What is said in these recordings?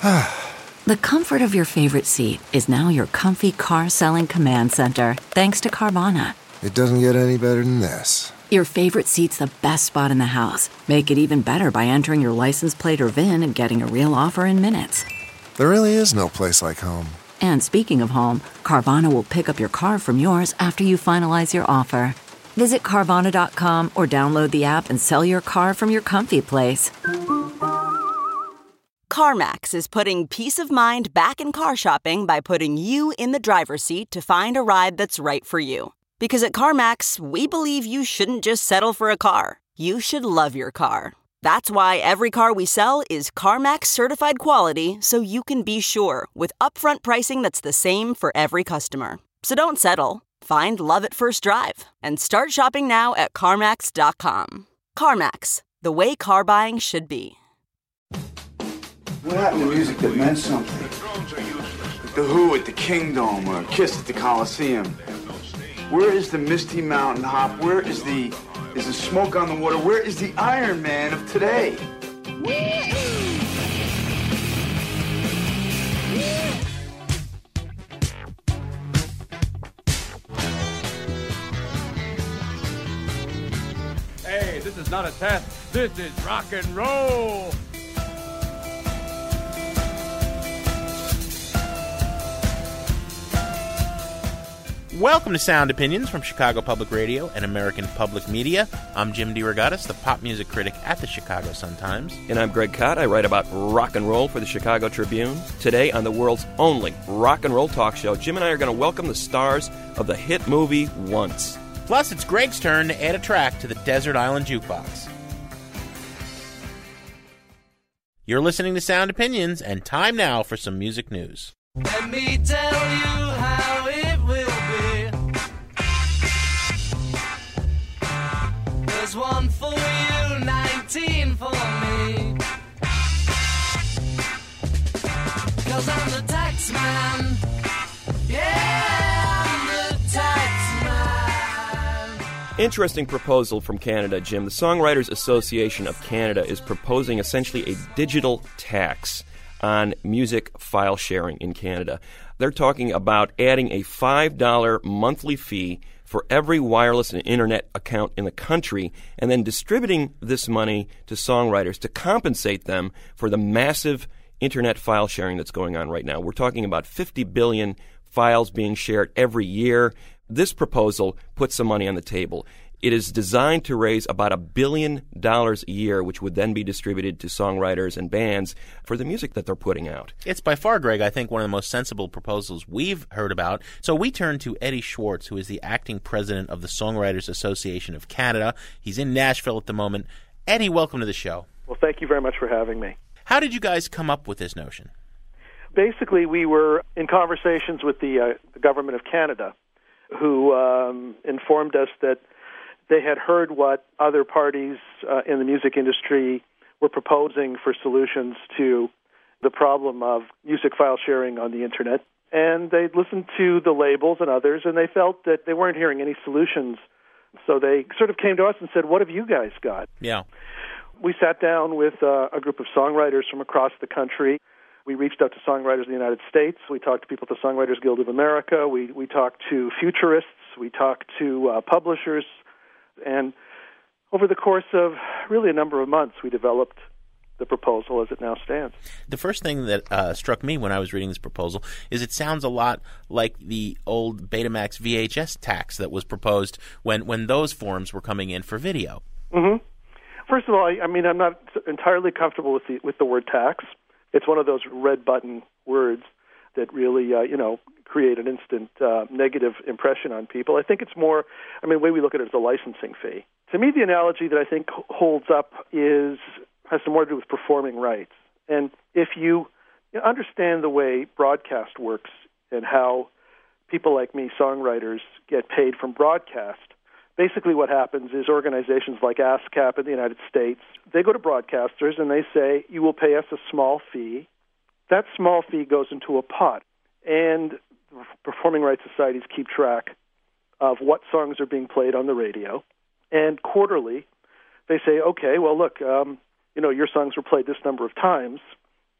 The comfort of your favorite seat is now your comfy car-selling command center, thanks to Carvana. It doesn't get any better than this. Your favorite seat's the best spot in the house. Make it even better by entering your license plate or VIN and getting a real offer in minutes. There really is no place like home. And speaking of home, Carvana will pick up your car from yours after you finalize your offer. Visit Carvana.com or download the app and sell your car from your comfy place. CarMax is putting peace of mind back in car shopping by putting you in the driver's seat to find a ride that's right for you. Because at CarMax, we believe you shouldn't just settle for a car. You should love your car. That's why every car we sell is CarMax certified quality, so you can be sure with upfront pricing that's the same for every customer. So don't settle. Find love at first drive and start shopping now at CarMax.com. CarMax, the way car buying should be. What happened to music that meant something? Like The Who at the Kingdom or Kiss at the Coliseum. Where is the Misty Mountain Hop? Where is the Smoke on the Water? Where is the Iron Man of today? Hey, this is not a test. This is rock and roll. Welcome to Sound Opinions from Chicago Public Radio and American Public Media. I'm Jim DeRogatis, the pop music critic at the Chicago Sun-Times. And I'm Greg Kot. I write about rock and roll for the Chicago Tribune. Today on the world's only rock and roll talk show, Jim and I are going to welcome the stars of the hit movie Once. Plus, it's Greg's turn to add a track to the Desert Island Jukebox. You're listening to Sound Opinions, and time now for some music news. Let me tell you how it will be. There's one for you, 19 for me. 'Cause I'm the tax man. Yeah, I'm the tax man. Interesting proposal from Canada, Jim. The Songwriters Association of Canada is proposing essentially a digital tax on music file sharing in Canada. They're talking about adding a $5 monthly fee for every wireless and internet account in the country, and then distributing this money to songwriters to compensate them for the massive internet file sharing that's going on right now. We're talking about 50 billion files being shared every year. This proposal puts some money on the table. It is designed to raise about $1 billion a year, which would then be distributed to songwriters and bands for the music that they're putting out. It's by far, Greg, I think one of the most sensible proposals we've heard about. So we turn to Eddie Schwartz, who is the acting president of the Songwriters Association of Canada. He's in Nashville at the moment. Eddie, welcome to the show. Well, thank you very much for having me. How did you guys come up with this notion? Basically, we were in conversations with the Government of Canada, who informed us that they had heard what other parties in the music industry were proposing for solutions to the problem of music file sharing on the Internet. And they'd listened to the labels and others, and they felt that they weren't hearing any solutions. So they sort of came to us and said, what have you guys got? Yeah. We sat down with a group of songwriters from across the country. We reached out to songwriters in the United States. We talked to people at the Songwriters Guild of America. We talked to futurists. We talked to publishers. And over the course of really a number of months, we developed the proposal as it now stands. The first thing that struck me when I was reading this proposal is it sounds a lot like the old Betamax VHS tax that was proposed when those forms were coming in for video. Mm-hmm. First of all, I mean, I'm not entirely comfortable with the word tax. It's one of those red button words that really, create an instant negative impression on people. I think it's more, the way we look at it is a licensing fee. To me, the analogy that I think holds up has some more to do with performing rights. And if you understand the way broadcast works and how people like me, songwriters, get paid from broadcast, basically what happens is organizations like ASCAP in the United States, they go to broadcasters and they say, you will pay us a small fee. That small fee goes into a pot. And performing rights societies keep track of what songs are being played on the radio. And quarterly, they say, okay, well, look, your songs were played this number of times.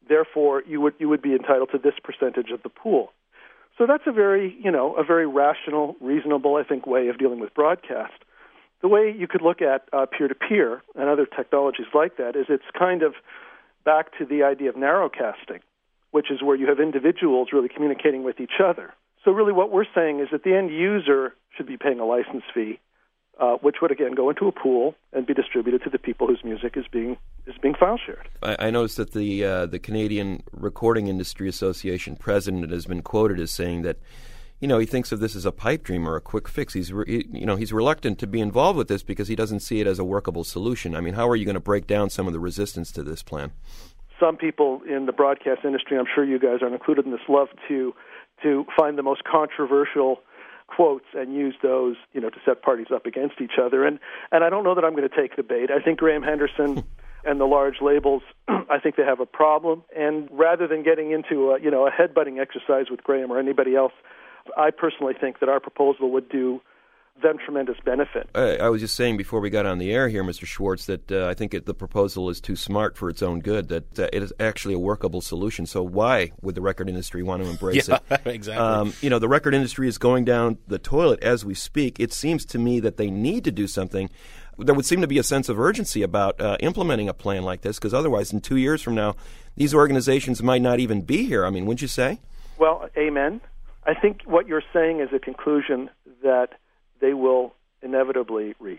Therefore, you would be entitled to this percentage of the pool. So that's a very rational, reasonable, I think, way of dealing with broadcast. The way you could look at peer-to-peer and other technologies like that is it's kind of back to the idea of narrowcasting, which is where you have individuals really communicating with each other. So really what we're saying is that the end user should be paying a license fee, which would, again, go into a pool and be distributed to the people whose music is being file shared. I noticed that the Canadian Recording Industry Association president has been quoted as saying that, he thinks of this as a pipe dream or a quick fix. He's reluctant to be involved with this because he doesn't see it as a workable solution. I mean, how are you going to break down some of the resistance to this plan? Some people in the broadcast industry, I'm sure you guys aren't included in this, love to find the most controversial quotes and use those, to set parties up against each other. And I don't know that I'm going to take the bait. I think Graham Henderson and the large labels, I think they have a problem. And rather than getting into a headbutting exercise with Graham or anybody else, I personally think that our proposal would do them tremendous benefit. I was just saying before we got on the air here, Mr. Schwartz, that I think the proposal is too smart for its own good, that it is actually a workable solution. So why would the record industry want to embrace it? Exactly. The record industry is going down the toilet as we speak. It seems to me that they need to do something. There would seem to be a sense of urgency about implementing a plan like this, because otherwise in 2 years from now, these organizations might not even be here. I mean, wouldn't you say? Well, amen. I think what you're saying is a conclusion that they will inevitably reach.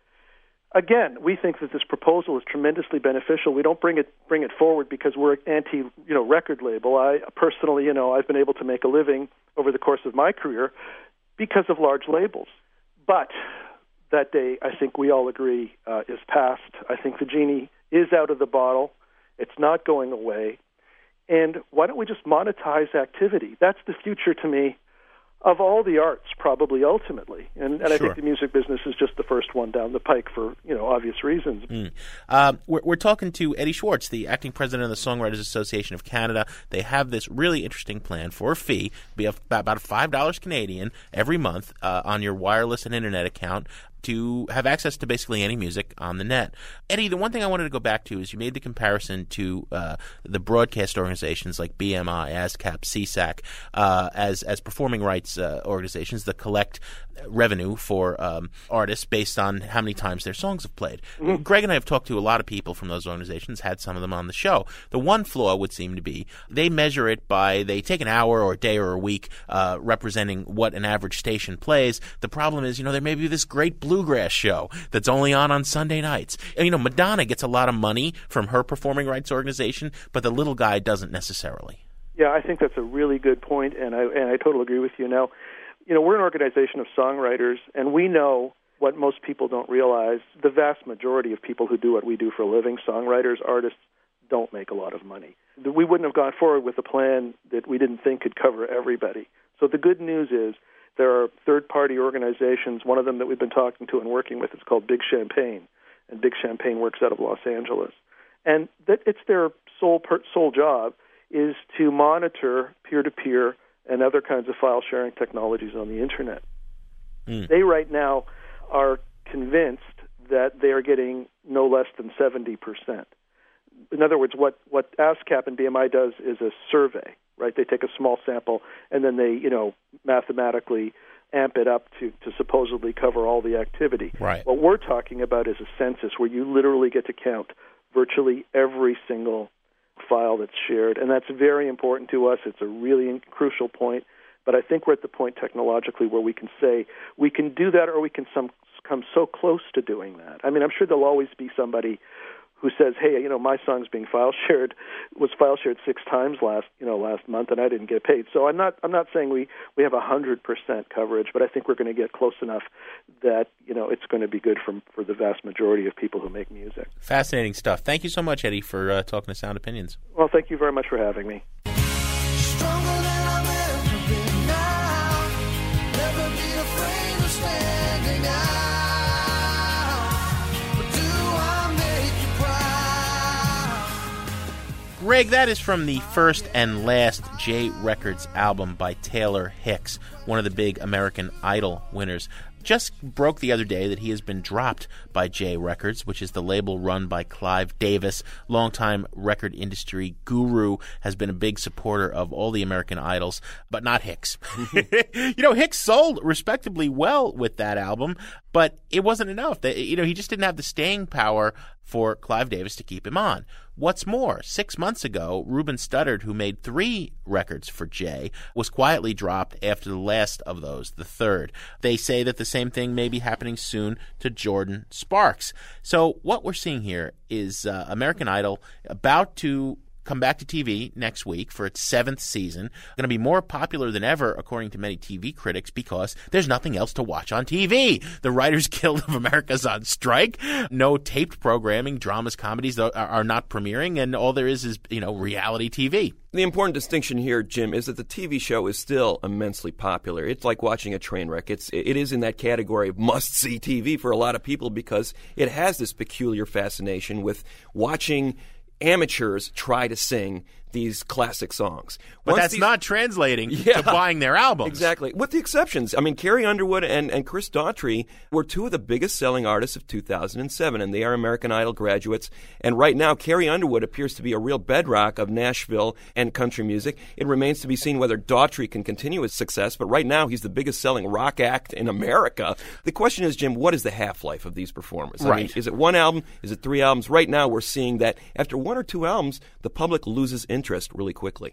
Again, we think that this proposal is tremendously beneficial. We don't bring it forward because we're anti, record label. I personally, I've been able to make a living over the course of my career because of large labels. But that day, I think we all agree, is past. I think the genie is out of the bottle. It's not going away. And why don't we just monetize activity? That's the future to me of all the arts, probably ultimately. And I think the music business is just the first one down the pike for obvious reasons. We're talking to Eddie Schwartz, the acting president of the Songwriters Association of Canada. They have this really interesting plan for a fee, be about $5 Canadian every month on your wireless and internet account, to have access to basically any music on the net. Eddie, the one thing I wanted to go back to is you made the comparison to the broadcast organizations like BMI, ASCAP, CSAC as performing rights organizations that collect revenue for artists based on how many times their songs have played. Mm-hmm. Greg and I have talked to a lot of people from those organizations, had some of them on the show. The one flaw would seem to be they measure it by, they take an hour or a day or a week representing what an average station plays. The problem is, there may be this great bluegrass show that's only on Sunday nights. And, Madonna gets a lot of money from her performing rights organization, but the little guy doesn't necessarily. Yeah, I think that's a really good point, and I totally agree with you. Now, we're an organization of songwriters, and we know what most people don't realize. The vast majority of people who do what we do for a living, songwriters, artists, don't make a lot of money. We wouldn't have gone forward with a plan that we didn't think could cover everybody. So the good news is there are third-party organizations. One of them that we've been talking to and working with is called Big Champagne, and Big Champagne works out of Los Angeles. And it's their sole job is to monitor peer-to-peer and other kinds of file-sharing technologies on the Internet. They right now are convinced that they are getting no less than 70%. In other words, what ASCAP and BMI does is a survey, right? They take a small sample and then they, mathematically amp it up to supposedly cover all the activity. Right. What we're talking about is a census where you literally get to count virtually every single file that's shared, and that's very important to us. It's a really crucial point, but I think we're at the point technologically where we can say we can do that, or we can come so close to doing that. I mean, I'm sure there'll always be somebody who says, "Hey, my song's being was file shared 6 times last month, and I didn't get paid." So I'm not saying we have 100% coverage, but I think we're going to get close enough that it's going to be good for the vast majority of people who make music. Fascinating stuff. Thank you so much, Eddie, for talking to Sound Opinions. Well, thank you very much for having me. Stronger than I've ever been now. Never be afraid of standing out. Greg, that is from the first and last J Records album by Taylor Hicks, one of the big American Idol winners. just broke the other day that he has been dropped by J Records, which is the label run by Clive Davis, longtime record industry guru, has been a big supporter of all the American Idols, but not Hicks. Hicks sold respectably well with that album, but it wasn't enough. He just didn't have the staying power for Clive Davis to keep him on. What's more, 6 months ago, Ruben Studdard, who made 3 records for Jay, was quietly dropped after the last of those, the third. They say that the same thing may be happening soon to Jordan Sparks. So what we're seeing here is American Idol about to come back to TV next week for its 7th season. Going to be more popular than ever, according to many TV critics, because there's nothing else to watch on TV. The Writers Guild of America's on strike. No taped programming. Dramas, comedies are not premiering, and all there is reality TV. The important distinction here, Jim, is that the TV show is still immensely popular. It's like watching a train wreck. It is in that category of must-see TV for a lot of people because it has this peculiar fascination with watching amateurs try to sing these classic songs. But that's not translating to buying their albums. Exactly. With the exceptions. I mean, Carrie Underwood and Chris Daughtry were 2 of the biggest selling artists of 2007, and they are American Idol graduates. And right now, Carrie Underwood appears to be a real bedrock of Nashville and country music. It remains to be seen whether Daughtry can continue his success, but right now he's the biggest selling rock act in America. The question is, Jim, what is the half-life of these performers? Right. I mean, is it 1 album? Is it 3 albums? Right now, we're seeing that after 1 or 2 albums, the public loses interest really quickly.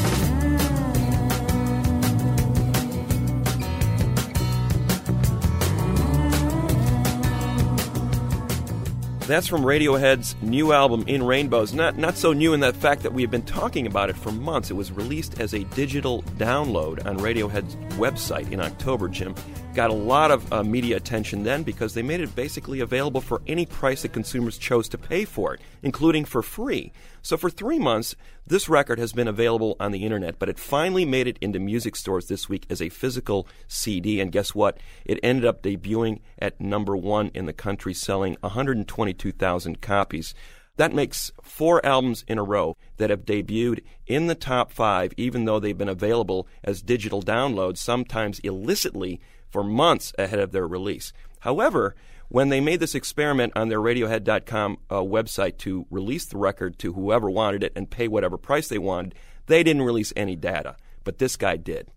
That's from Radiohead's new album, In Rainbows. Not so new in that fact that we have been talking about it for months. It was released as a digital download on Radiohead's website in October, Jim. Got a lot of media attention then because they made it basically available for any price that consumers chose to pay for it, including for free. So for 3 months, this record has been available on the internet, but it finally made it into music stores this week as a physical CD. And guess what? It ended up debuting at number 1 in the country, selling 122,000 copies. That makes 4 albums in a row that have debuted in the top 5, even though they've been available as digital downloads, sometimes illicitly, for months ahead of their release. However, when they made this experiment on their Radiohead.com website to release the record to whoever wanted it and pay whatever price they wanted, they didn't release any data. But this guy did.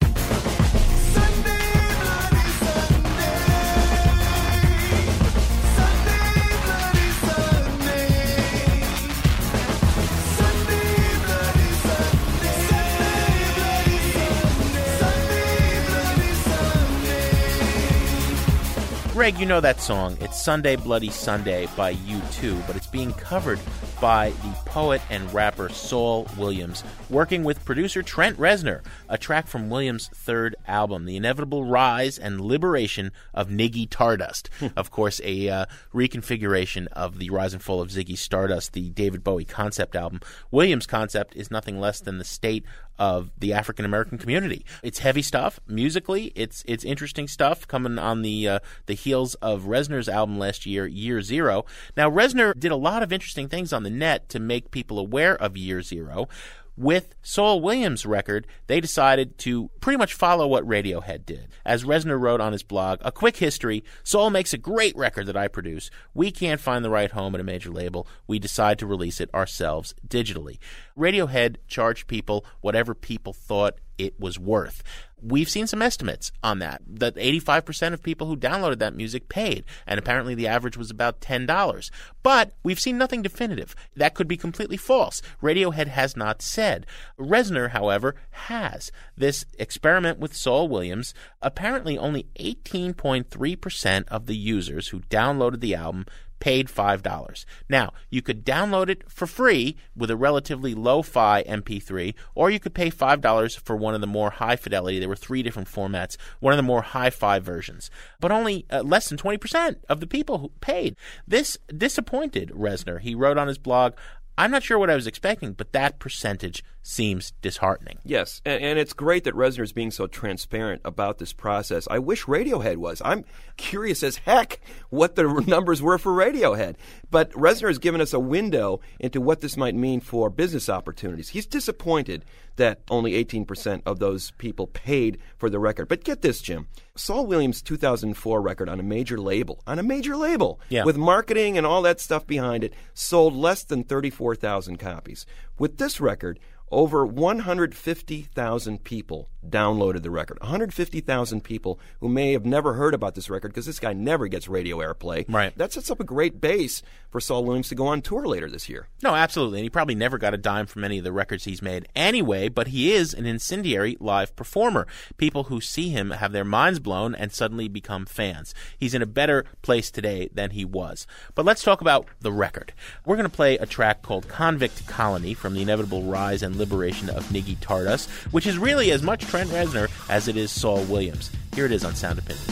Greg, you know that song. It's Sunday Bloody Sunday by U2, but it's being covered by the poet and rapper Saul Williams, working with producer Trent Reznor, a track from Williams' 3rd album, The Inevitable Rise and Liberation of Niggy Tardust. Of course, a reconfiguration of the Rise and Fall of Ziggy Stardust, the David Bowie concept album. Williams' concept is nothing less than the state of the African-American community. It's heavy stuff. Musically, it's interesting stuff coming on the heels of Reznor's album last year, Year Zero. Now, Reznor did a lot of interesting things on the net to make people aware of Year Zero. With Saul Williams' record, they decided to pretty much follow what Radiohead did. As Reznor wrote on his blog, a quick history: Saul makes a great record that I produce. We can't find the right home at a major label. We decide to release it ourselves digitally. Radiohead charged people whatever people thought it was worth. We've seen some estimates on that 85% of people who downloaded that music paid, and apparently the average was about $10. But we've seen nothing definitive. That could be completely false. Radiohead has not said. Reznor, however, has. This experiment with Saul Williams, apparently only 18.3% of the users who downloaded the album paid $5. Now, you could download it for free with a relatively lo-fi MP3, or you could pay $5 for one of the more high-fidelity. There were 3 different formats, one of the more hi-fi versions. But only less than 20% of the people who paid. This disappointed Reznor. He wrote on his blog, I'm not sure what I was expecting, but that percentage seems disheartening. Yes, and it's great that Reznor is being so transparent about this process. I wish Radiohead was. I'm curious as heck what the numbers were for Radiohead. But Reznor has given us a window into what this might mean for business opportunities. He's disappointed that only 18% of those people paid for the record. But get this, Jim. Saul Williams' 2004 record on a major label, Yeah. with marketing and all that stuff behind it, sold less than 34,000 copies. With this record, over 150,000 people downloaded the record. 150,000 people who may have never heard about this record because this guy never gets radio airplay. Right. That sets up a great base for Saul Williams to go on tour later this year. No, absolutely. And he probably never got a dime from any of the records he's made anyway, but he is an incendiary live performer. People who see him have their minds blown and suddenly become fans. He's in a better place today than he was. But let's talk about the record. We're going to play a track called Convict Colony from the inevitable rise and liberation of Niggy Tardust, which is really as much Trent Reznor as it is Saul Williams. Here it is on Sound Opinions.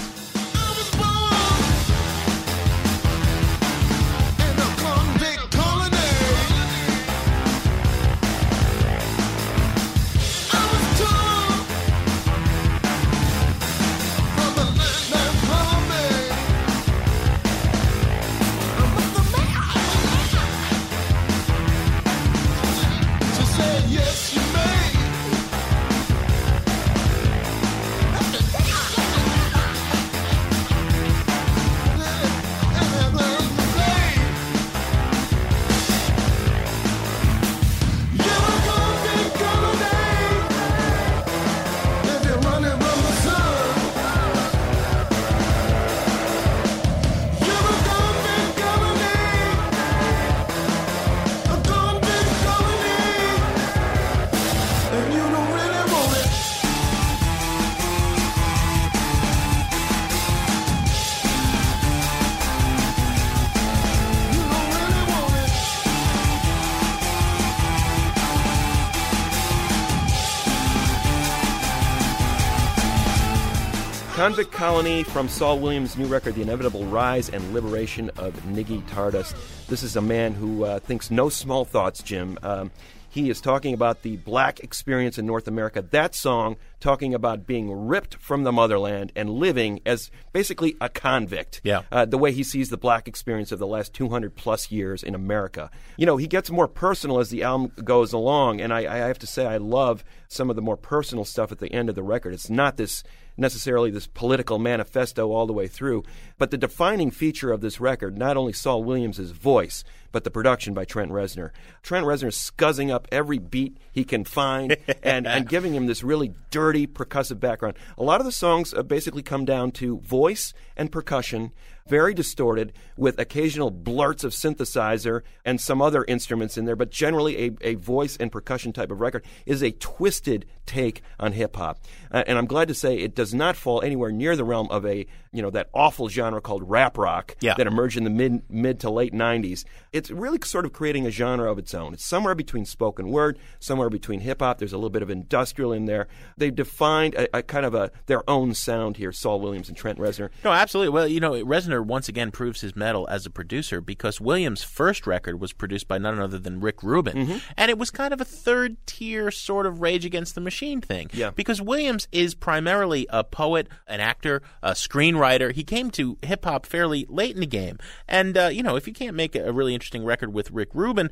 Convict Colony from Saul Williams' new record, The Inevitable Rise and Liberation of Niggy Tardust. This is a man who thinks no small thoughts, Jim. He is talking about the black experience in North America. That song talking about being ripped from the motherland and living as basically a convict. Yeah. The way he sees the black experience of the last 200-plus years in America. You know, he gets more personal as the album goes along, and I have to say I love some of the more personal stuff at the end of the record. It's not necessarily this political manifesto all the way through, but the defining feature of this record, not only Saul Williams' voice, but the production by Trent Reznor. Trent Reznor scuzzing up every beat he can find and giving him this really dirty percussive background. A lot of the songs basically come down to voice and percussion, very distorted, with occasional blurts of synthesizer and some other instruments in there, but generally a voice and percussion type of record is a twisted take on hip-hop. And I'm glad to say it does not fall anywhere near the realm of that awful genre called rap rock that emerged in the mid to late 90s. It's really sort of creating a genre of its own. It's somewhere between spoken word, somewhere between hip-hop. There's a little bit of industrial in there. They've defined a kind of their own sound here, Saul Williams and Trent Reznor. No, absolutely. Well, Reznor once again proves his mettle as a producer because Williams' first record was produced by none other than Rick Rubin. And it was kind of a third-tier sort of Rage Against the Machine thing. Yeah. Because Williams is primarily a poet, an actor, a screenwriter. He came to hip-hop fairly late in the game. And, if you can't make a really interesting record with Rick Rubin,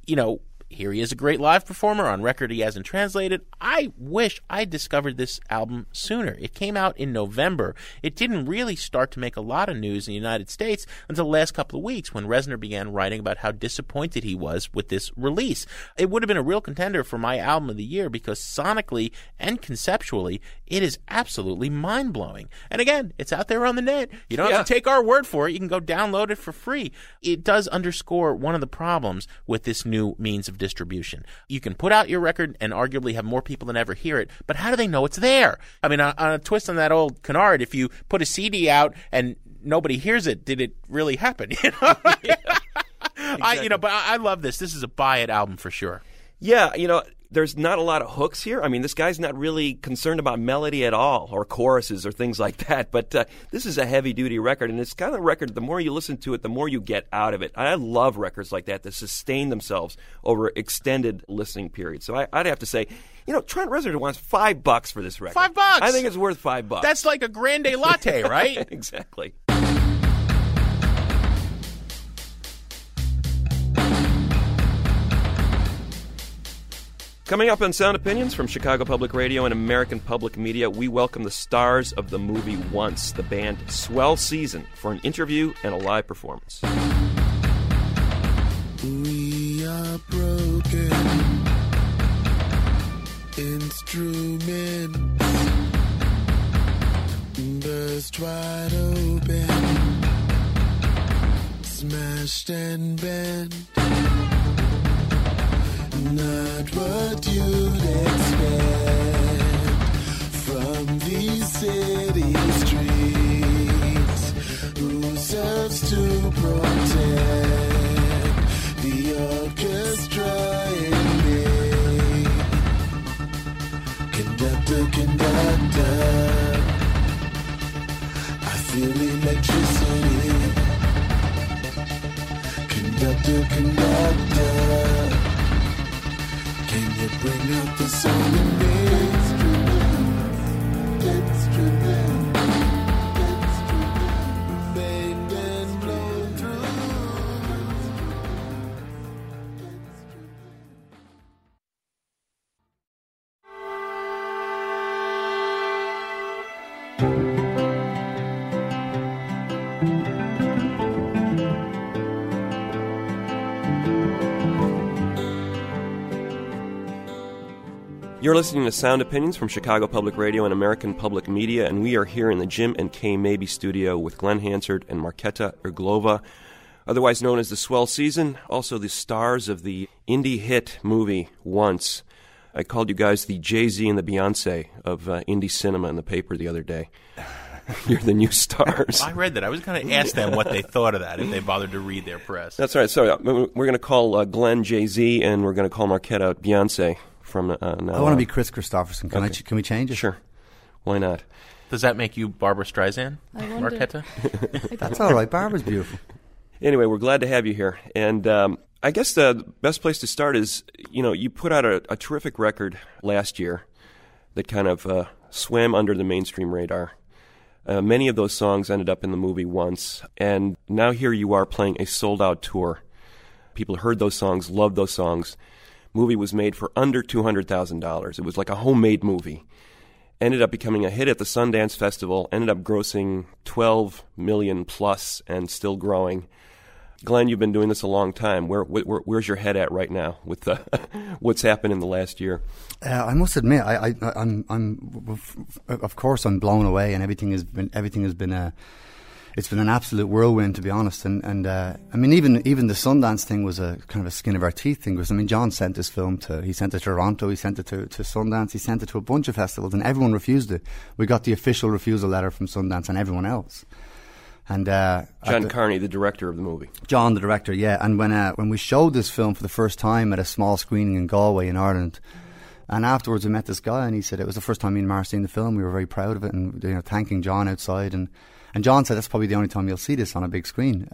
here he is, a great live performer. On record he hasn't translated. I wish I discovered this album sooner. It came out in November. It didn't really start to make a lot of news in the United States until the last couple of weeks when Reznor began writing about how disappointed he was with this release. It would have been a real contender for my album of the year because sonically and conceptually it is absolutely mind-blowing. And again, it's out there on the net. You don't have to take our word for it. You can go download it for free. It does underscore one of the problems with this new means of distribution. You can put out your record and arguably have more people than ever hear it, but how do they know it's there? I mean, on a twist on that old canard, if you put a CD out and nobody hears it, did it really happen? Exactly. But I love this. This is a buy it album for sure. Yeah, there's not a lot of hooks here. I mean, this guy's not really concerned about melody at all, or choruses or things like that. But this is a heavy-duty record, and it's kind of a record, the more you listen to it, the more you get out of it. I love records like that sustain themselves over extended listening periods. So I'd have to say, Trent Reznor wants $5 for this record. $5? I think it's worth $5. That's like a grande latte, right? Exactly. Coming up on Sound Opinions from Chicago Public Radio and American Public Media, we welcome the stars of the movie Once, the band Swell Season, for an interview and a live performance. We are broken instruments, burst wide open, smashed and bent. Not what you'd expect from these city streets. Who serves to protect the orchestra in me? Conductor, I feel electricity. Conductor, can you bring out the song in me? Instrument, banged and blown through. You're listening to Sound Opinions from Chicago Public Radio and American Public Media, and we are here in the Jim and Kay Mabie studio with Glenn Hansard and Marketa Irglova, otherwise known as the Swell Season, also the stars of the indie hit movie Once. I called you guys the Jay-Z and the Beyonce of indie cinema in the paper the other day. You're the new stars. I read that. I was going to ask them what they thought of that, if they bothered to read their press. That's right. So we're going to call Glenn Jay-Z, and we're going to call Marketa Beyonce. From now I want to be Chris Christopherson. Can we change it? Sure. Why not? Does that make you Barbara Streisand, Marketa? That's all right. Barbara's beautiful. Anyway, we're glad to have you here. And I guess the best place to start is, you put out a terrific record last year that kind of swam under the mainstream radar. Many of those songs ended up in the movie Once. And now here you are playing a sold-out tour. People heard those songs, loved those songs. Movie was made for under $200,000. It was like a homemade movie. Ended up becoming a hit at the Sundance Festival. Ended up grossing $12 million plus and still growing. Glenn, you've been doing this a long time. Where's your head at right now with what's happened in the last year? I must admit, I'm of course I'm blown away, and everything has been it's been an absolute whirlwind, to be honest. And I mean, even the Sundance thing was a kind of a skin of our teeth thing. Because, I mean, John sent this film he sent it to Toronto, he sent it to Sundance, he sent it to a bunch of festivals, and everyone refused it. We got the official refusal letter from Sundance and everyone else. And John Carney, the director of the movie. John, the director, yeah. And when we showed this film for the first time at a small screening in Galway in Ireland, and afterwards we met this guy, and he said it was the first time me and Mar seen the film. We were very proud of it, and thanking John outside. And John said that's probably the only time you'll see this on a big screen.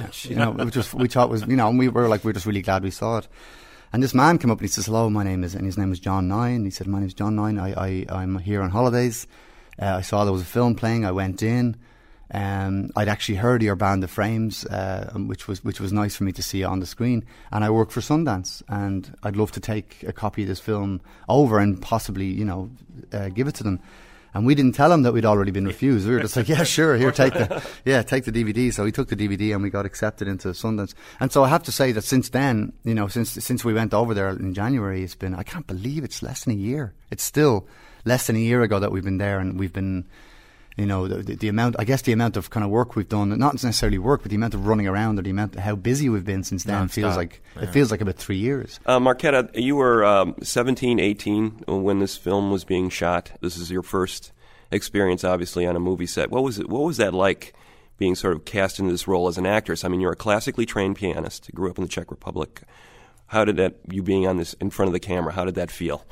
We thought was, and we were just really glad we saw it. And this man came up and he says, "Hello, his name is John Nine." He said, "My name's John Nine. I'm here on holidays. I saw there was a film playing. I went in. I'd actually heard of your band, The Frames, which was nice for me to see on the screen. And I work for Sundance, and I'd love to take a copy of this film over and possibly, give it to them." And we didn't tell him that we'd already been refused. We were just like, "Yeah, sure, here, take the DVD." So he took the DVD, and we got accepted into Sundance. And so I have to say that since then, since we went over there in January, it's been, I can't believe it's less than a year. It's still less than a year ago that we've been there, and we've been, the amount of kind of work we've done, not necessarily work, but the amount of running around, or the amount how busy we've been since then feels like about 3 years. Marketa, you were 17, 18 when this film was being shot. This is your first experience, obviously, on a movie set. What was that like, being sort of cast into this role as an actress? I mean, you're a classically trained pianist. You grew up in the Czech Republic. How did that, you being on this in front of the camera, how did that feel?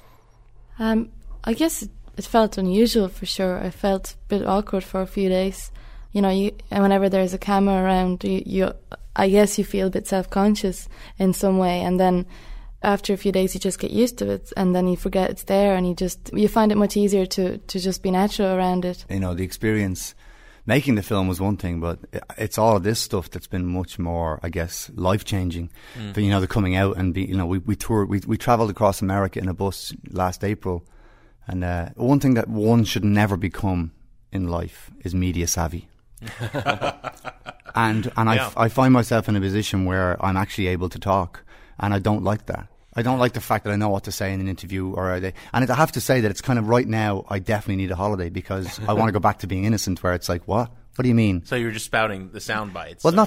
I guess it felt unusual for sure. I felt a bit awkward for a few days. You know, and whenever there's a camera around, I guess you feel a bit self-conscious in some way, and then after a few days you just get used to it, and then you forget it's there, and you find it much easier to just be natural around it. You know, the experience making the film was one thing, but it's all of this stuff that's been much more, I guess, life-changing. But, you know, the coming out and we toured, we travelled across America in a bus last April, and one thing that one should never become in life is media savvy. and I find myself in a position where I'm actually able to talk, and I don't like that. I don't like the fact that I know what to say in an interview, and I have to say that it's kind of right now I definitely need a holiday, because I want to go back to being innocent, where it's like, what do you mean? So you're just spouting the sound bites. Well,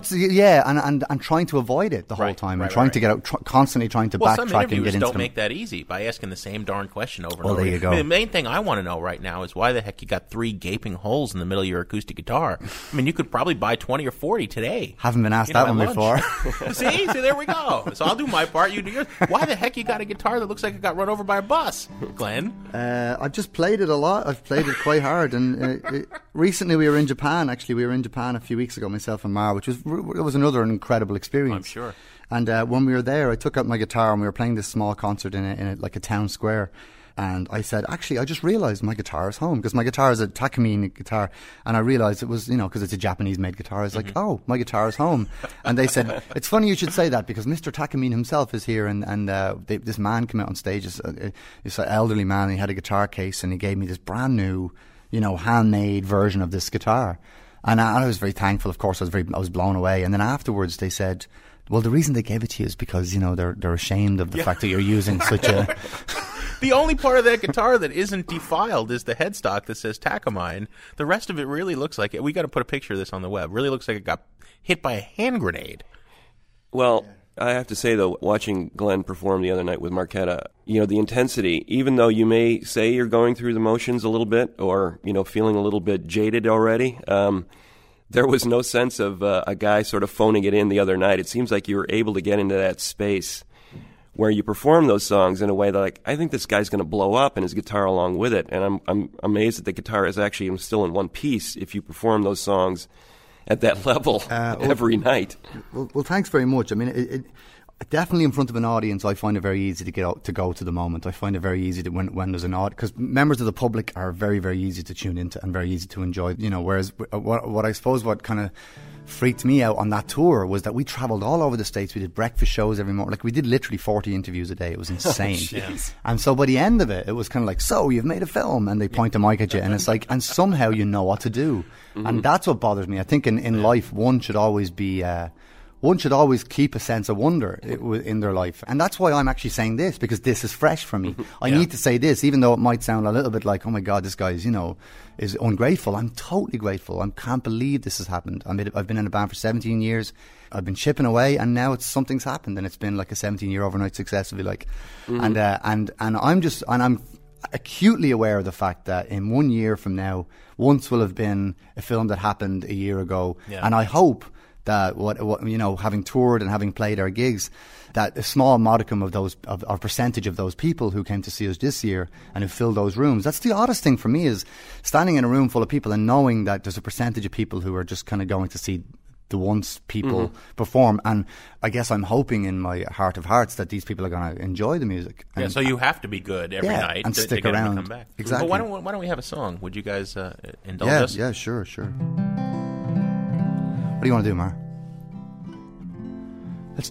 and trying to avoid it the whole time, and trying to get out, constantly trying to backtrack and get into some interviewers don't them. make that easy by asking the same darn question over and over. Well, there you go. I mean, the main thing I want to know right now is why the heck you got 3 gaping holes in the middle of your acoustic guitar. I mean, you could probably buy 20 or 40 today. Haven't been asked that one before. See, there we go. So I'll do my part, you do yours. Why the heck you got a guitar that looks like it got run over by a bus, Glenn? I've just played it a lot. I've played it quite hard, and recently we were in Japan. Actually, we were in Japan a few weeks ago, myself and Mar, which was another incredible experience. I'm sure. And when we were there, I took out my guitar and we were playing this small concert in like a town square. And I said, actually, I just realised my guitar is home, because my guitar is a Takamine guitar, and I realised it was, because it's a Japanese-made guitar. I was like, oh, my guitar is home. And they said, it's funny you should say that, because Mr. Takamine himself is here, and this man came out on stage, this an elderly man, and he had a guitar case, and he gave me this brand new, handmade version of this guitar. And I was very thankful, of course. I was blown away. And then afterwards they said, well, the reason they gave it to you is because, they're ashamed of the fact that you're using such a... The only part of that guitar that isn't defiled is the headstock that says Takamine. The rest of it really looks like it. We got to put a picture of this on the web. Really looks like it got hit by a hand grenade. Well, I have to say, though, watching Glenn perform the other night with Marketta, the intensity, even though you may say you're going through the motions a little bit, or, feeling a little bit jaded already, there was no sense of a guy sort of phoning it in the other night. It seems like you were able to get into that space where you perform those songs in a way that, like, I think this guy's going to blow up, and his guitar along with it. And I'm amazed that the guitar is actually still in one piece if you perform those songs at that level every night. Well, thanks very much. I mean, it definitely in front of an audience, I find it very easy to go to the moment. I find it very easy to when there's an audience, because members of the public are very, very easy to tune into and very easy to enjoy. Whereas what I suppose what kind of freaked me out on that tour was that we travelled all over the States. We did breakfast shows every morning. Like, we did literally 40 interviews a day. It was insane. And so by the end of it, it was kind of like, so you've made a film, and they point a mic at you, and it's like, and somehow you know what to do. And that's what bothers me. I think in life, one should always keep a sense of wonder in their life. And that's why I'm actually saying this, because this is fresh for me. I need to say this, even though it might sound a little bit like, oh my God, this guy's, is ungrateful. I'm totally grateful. I can't believe this has happened. I've been in a band for 17 years. I've been chipping away, and now something's happened, and it's been like a 17-year overnight success, if you like. And I'm acutely aware of the fact that in 1 year from now, Once will have been a film that happened a year ago. And I hope that having toured and having played our gigs, that a small modicum of those, of percentage of those people who came to see us this year and who filled those rooms. That's the oddest thing for me, is standing in a room full of people and knowing that there's a percentage of people who are just kind of going to see the Once people perform. And I guess I'm hoping in my heart of hearts that these people are going to enjoy the music. And, so you have to be good every night and to stick get around. them to come back. Exactly. But why don't we have a song? Would you guys indulge us? Yeah, sure. What do you want to do, Mar? Let's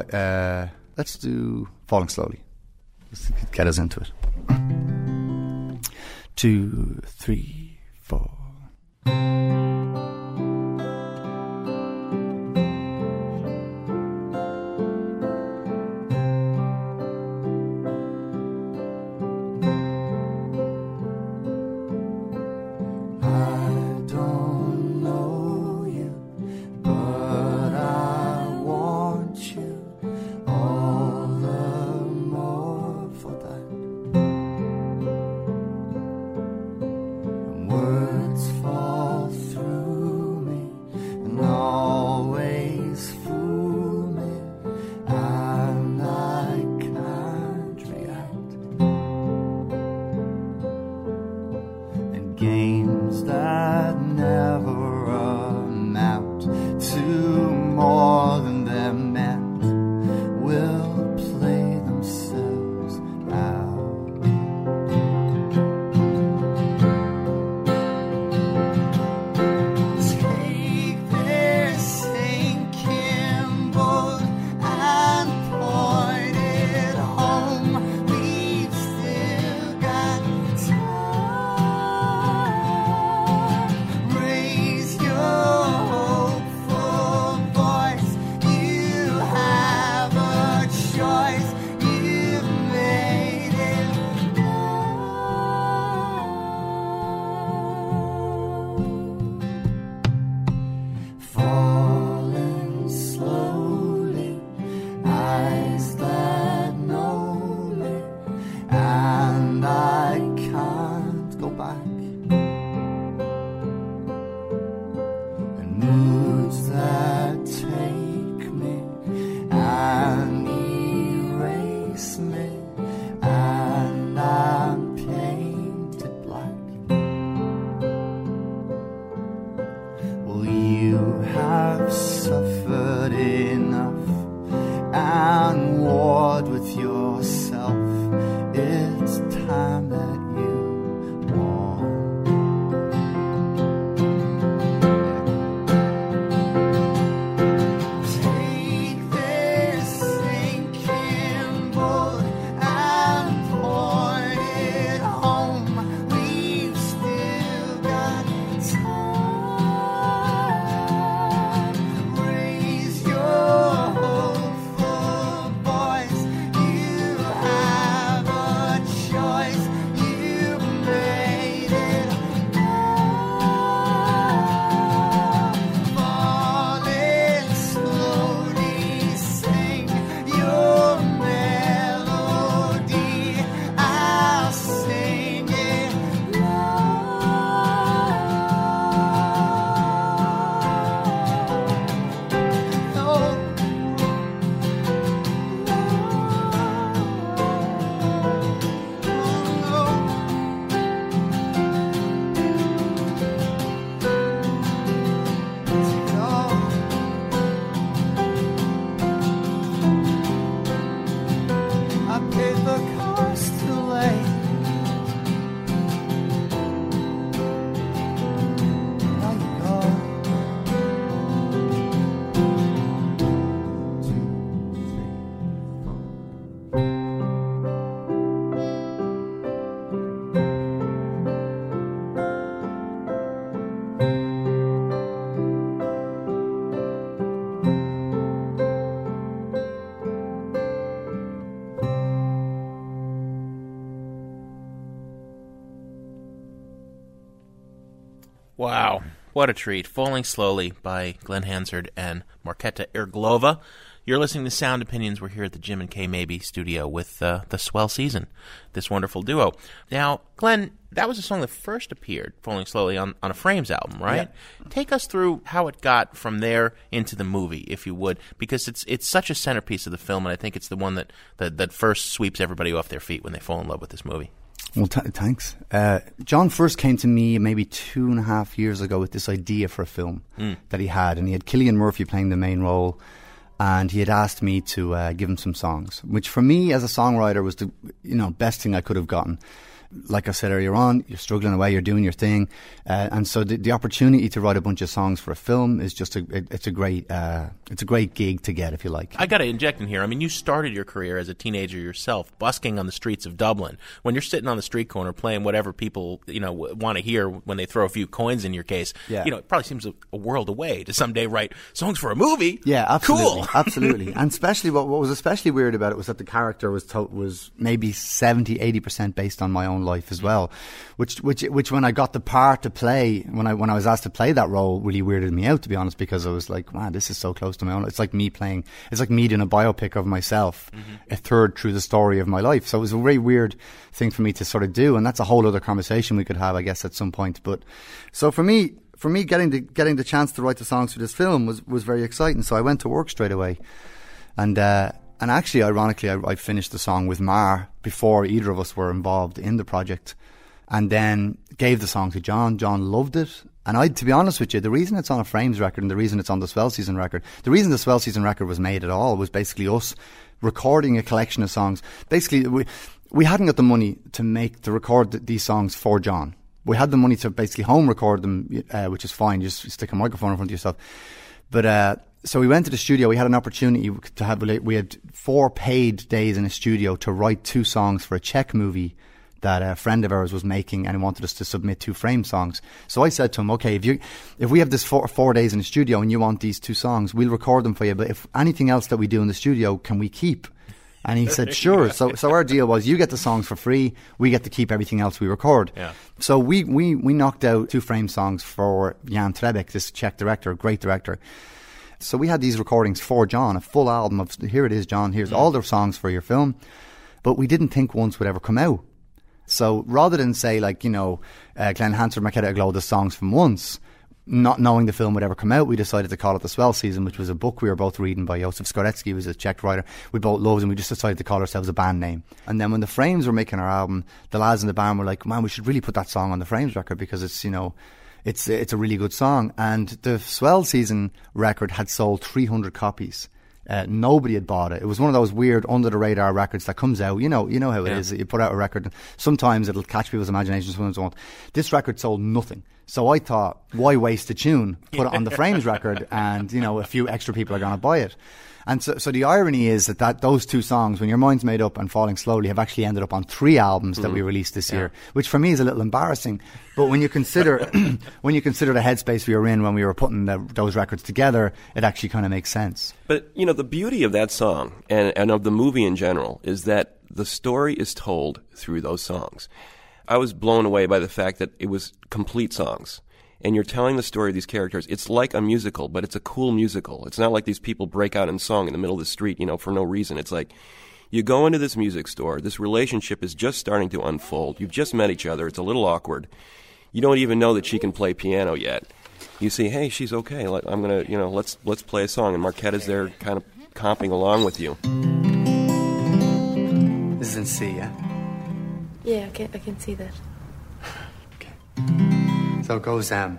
do Falling Slowly. Let's get us into it. 2, 3, 4. Words games that never amount to more than they're meant will play themselves out. Take their sinking boat and point it home. We've still got time. Raise your hopeful voice. You have a choice. You've made it falling slowly, eyes that know me, and I can't go back. And moods that take me and erase me, and I'm painted black. Well, you have suffered enough and warred with yourself. It's time that you won. Take this sinking boat and point it home. We've still got time. Raise your hopeful voice. You have a choice. You've made it falling slowly. Sing your melody. I'll sing it I paid the cost too late. Now you go. 2, 3, 4. Wow, what a treat. Falling Slowly by Glenn Hansard and Marketa Irglova. You're listening to Sound Opinions. We're here at the Jim and Kay Mabie studio with the Swell Season, this wonderful duo. Now, Glenn, that was a song that first appeared, Falling Slowly, on a Frames album, right? Yeah. Take us through how it got from there into the movie, if you would, because it's such a centerpiece of the film, and I think it's the one that first sweeps everybody off their feet when they fall in love with this movie. Well, thanks. John first came to me maybe 2.5 years ago with this idea for a film that he had, and he had Cillian Murphy playing the main role, and he had asked me to give him some songs, which for me as a songwriter was the best thing I could have gotten. Like I said earlier on, you're struggling away, you're doing your thing, and so the opportunity to write a bunch of songs for a film is just it's a great gig to get, if you like. I got to inject in here. I mean, you started your career as a teenager yourself, busking on the streets of Dublin. When you're sitting on the street corner playing whatever people want to hear when they throw a few coins in your case, it probably seems a world away to someday write songs for a movie. Yeah, absolutely, cool. Absolutely. And especially what was especially weird about it was that the character was maybe 70-80% based on my own life as well, which when I got the part to play, when I was asked to play that role, really weirded me out, to be honest, because I was like, man, this is so close to my own. It's like me doing a biopic of myself, a third through the story of my life. So it was a very weird thing for me to sort of do, and that's a whole other conversation we could have, I guess, at some point. But so for me, getting the chance to write the songs for this film was very exciting. So I went to work straight away, and actually, ironically, I finished the song with Mar before either of us were involved in the project. and then gave the song to John. John loved it. And to be honest with you, the reason it's on a Frames record and the reason it's on the Swell Season record, the reason the Swell Season record was made at all was basically us recording a collection of songs. Basically, we hadn't got the money to record these songs for John. We had the money to basically home record them, which is fine. You just stick a microphone in front of yourself. But so we went to the studio. We had an opportunity to have. We had 4 paid days in a studio to write 2 songs for a Czech movie that a friend of ours was making, and he wanted us to submit 2 Frame songs. So I said to him, okay, if we have this 4 days in the studio and you want these 2 songs, we'll record them for you. But if anything else that we do in the studio, can we keep? And he said, sure. So our deal was, you get the songs for free, we get to keep everything else we record. Yeah. So we knocked out 2 Frame songs for Jan Trebek, this Czech director, great director. So we had these recordings for John, a full album of, here it is, John, here's all the songs for your film. But we didn't think ones would ever come out. So rather than say, like, Glenn Hansard, Markéta Aglo, the songs from once, not knowing the film would ever come out, we decided to call it The Swell Season, which was a book we were both reading by Josef Skorecki, who was a Czech writer. We both loved, and we just decided to call ourselves a band name. And then when the Frames were making our album, the lads in the band were like, man, we should really put that song on the Frames record because it's, it's a really good song. And the Swell Season record had sold 300 copies. Nobody had bought it. It was one of those weird under the radar records that comes out. You know how it is. You put out a record, sometimes it'll catch people's imagination, sometimes it won't. This record sold nothing. So I thought, why waste a tune? Put it on the Frames record, and a few extra people are going to buy it. And so the irony is that those 2 songs, When Your Mind's Made Up and Falling Slowly, have actually ended up on 3 albums that we released this year, which for me is a little embarrassing. But when you consider the headspace we were in when we were putting those records together, it actually kind of makes sense. But, the beauty of that song and of the movie in general is that the story is told through those songs. I was blown away by the fact that it was complete songs. And you're telling the story of these characters. It's like a musical, but it's a cool musical. It's not like these people break out in song in the middle of the street, for no reason. It's like you go into this music store. This relationship is just starting to unfold. You've just met each other. It's a little awkward. You don't even know that she can play piano yet. You see, hey, she's okay. I'm going to, let's play a song. And Markéta's there kind of comping along with you. This is in C, yeah? Yeah, I can see that. Okay. So it goes da,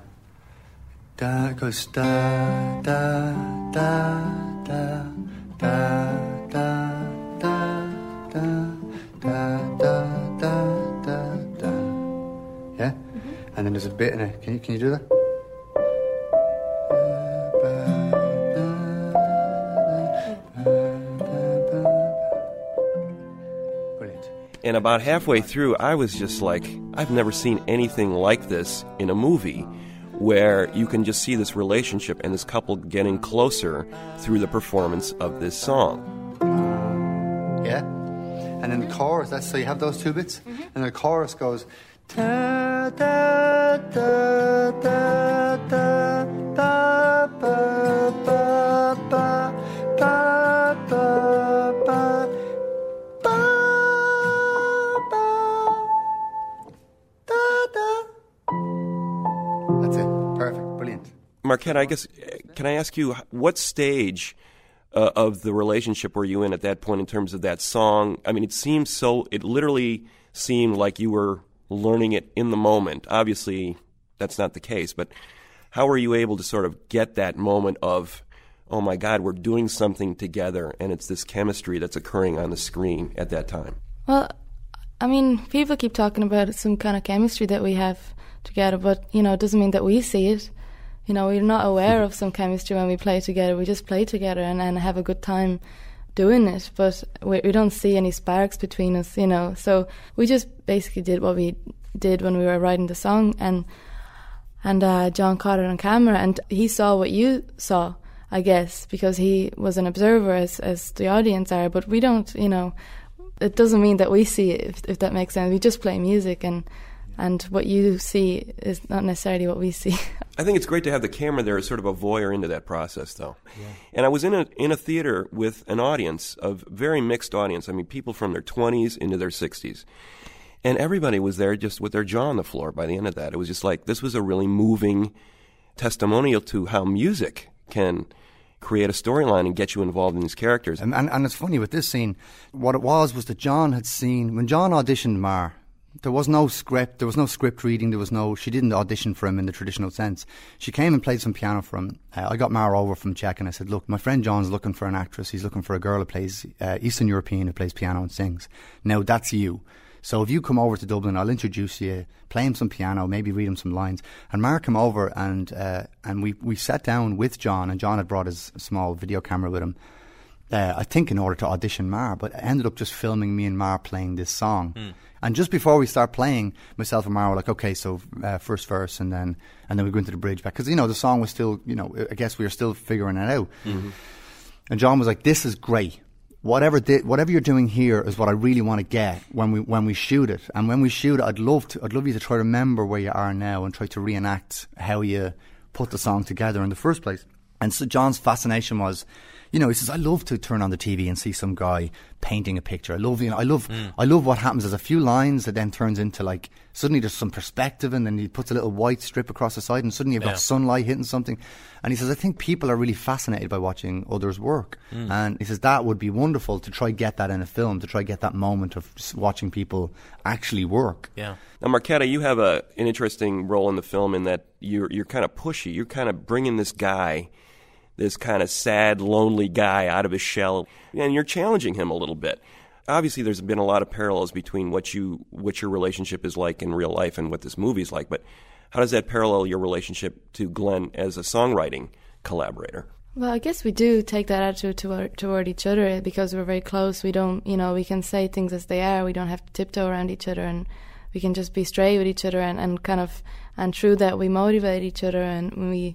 it goes da, da, da, da, da, da, da, da, da, da, da, da. Yeah? And then there's a bit in it. Can you do that? And about halfway through, I was just like, I've never seen anything like this in a movie, where you can just see this relationship and this couple getting closer through the performance of this song. Yeah. And then the chorus, so you have those 2 bits, and the chorus goes da da da da da da ba ba ba ba ba ba. That's it. Perfect. Brilliant. Markéta, I guess, can I ask you, what stage of the relationship were you in at that point in terms of that song? I mean, it literally seemed like you were learning it in the moment. Obviously, that's not the case, but how were you able to sort of get that moment of, oh my God, we're doing something together, and it's this chemistry that's occurring on the screen at that time? Well, I mean, people keep talking about some kind of chemistry that we have together, but, it doesn't mean that we see it. We're not aware of some chemistry when we play together. We just play together and have a good time doing it, but we don't see any sparks between us, So we just basically did what we did when we were writing the song, and John caught it on camera, and he saw what you saw, I guess, because he was an observer as the audience are, but we don't, it doesn't mean that we see it, if that makes sense. We just play music, and what you see is not necessarily what we see. I think it's great to have the camera there as sort of a voyeur into that process, though. Yeah. And I was in a theater with an audience, of very mixed audience. I mean, people from their 20s into their 60s. And everybody was there just with their jaw on the floor by the end of that. It was just like, this was a really moving testimonial to how music can create a storyline and get you involved in these characters. And it's funny with this scene, what it was that John had seen, when John auditioned Mar, There was no script. There was no script reading. She didn't audition for him in the traditional sense. She came and played some piano for him. I got Mara over from Czech and I said, look, my friend John's looking for an actress. He's looking for a girl who plays Eastern European, who plays piano and sings. Now that's you. So if you come over to Dublin, I'll introduce you, play him some piano, maybe read him some lines. And Mara came over and we sat down with John, and John had brought his small video camera with him. I think in order to audition Mar, but I ended up just filming me and Mar playing this song. And just before we start playing, myself and Mar were like, okay, so first verse, and then we go into the bridge back. Because, the song was still, I guess we were still figuring it out. Mm-hmm. And John was like, this is great. Whatever you're doing here is what I really want to get when we shoot it. And when we shoot it, I'd love you to try to remember where you are now and try to reenact how you put the song together in the first place. And so John's fascination was, he says, I love to turn on the TV and see some guy painting a picture. I love what happens. There's a few lines that then turns into like, suddenly there's some perspective, and then he puts a little white strip across the side, and suddenly you've got sunlight hitting something. And he says, I think people are really fascinated by watching others work. And he says, that would be wonderful to try get that in a film, to try get that moment of watching people actually work. Yeah. Now, Marketa, you have an interesting role in the film in that you're kind of pushy. You're kind of bringing this guy, this kind of sad, lonely guy out of his shell, and you're challenging him a little bit. Obviously, there's been a lot of parallels between what your relationship is like in real life and what this movie's like, but how does that parallel your relationship to Glenn as a songwriting collaborator? Well, I guess we do take that attitude toward each other because we're very close. We don't, we can say things as they are. We don't have to tiptoe around each other, and we can just be straight with each other, and kind of, and through that we motivate each other, and we,